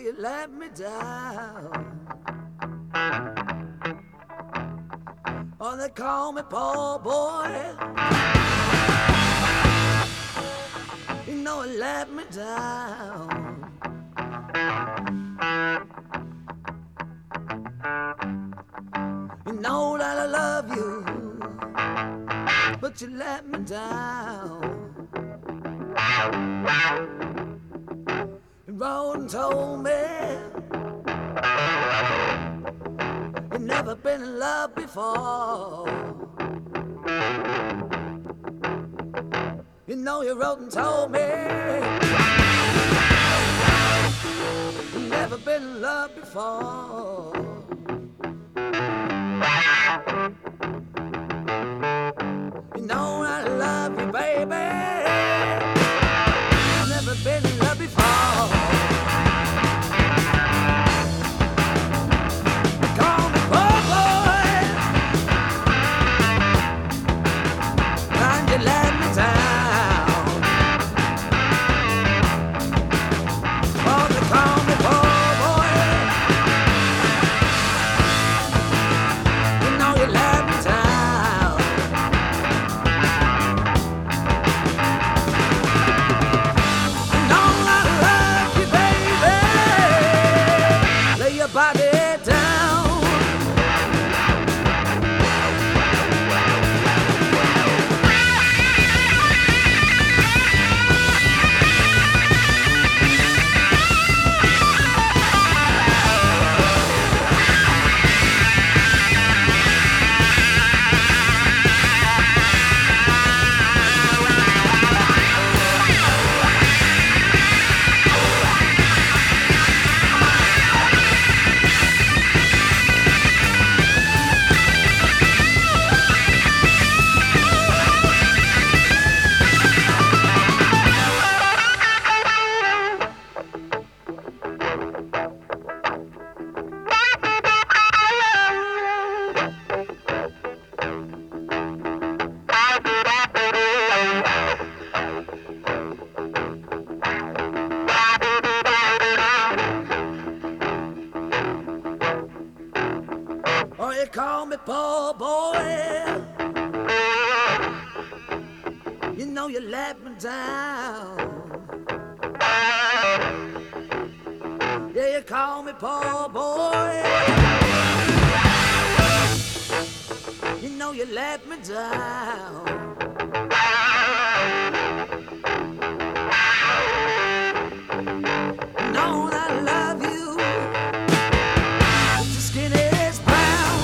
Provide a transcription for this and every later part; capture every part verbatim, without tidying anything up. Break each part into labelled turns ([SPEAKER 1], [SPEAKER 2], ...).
[SPEAKER 1] you let me down. Oh, they call me poor boy. You know you let me down. You know that I love you, but you let me down. You wrote and told me you've never been in love before. You know you wrote and told me you've never been in love before. You know I love you, baby. You've never been in love before. Call me poor boy, and you let me down. Oh, they call me poor boy. You know you let me down. You know I love you, baby. Lay your body down. Oh, you call me poor boy. You know you let me down. Yeah, you call me poor boy. You know you let me down. You know that I love you, but your skin is brown.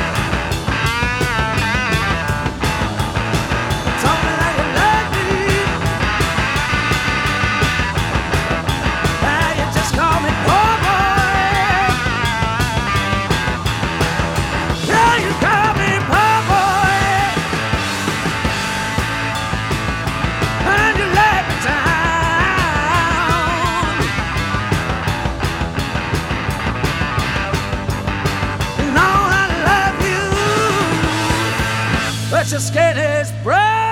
[SPEAKER 1] Told me that you love me, now you just call me poor boy. Yeah, you call me poor boy, and you let me down. You know I love you, but your skin is brown.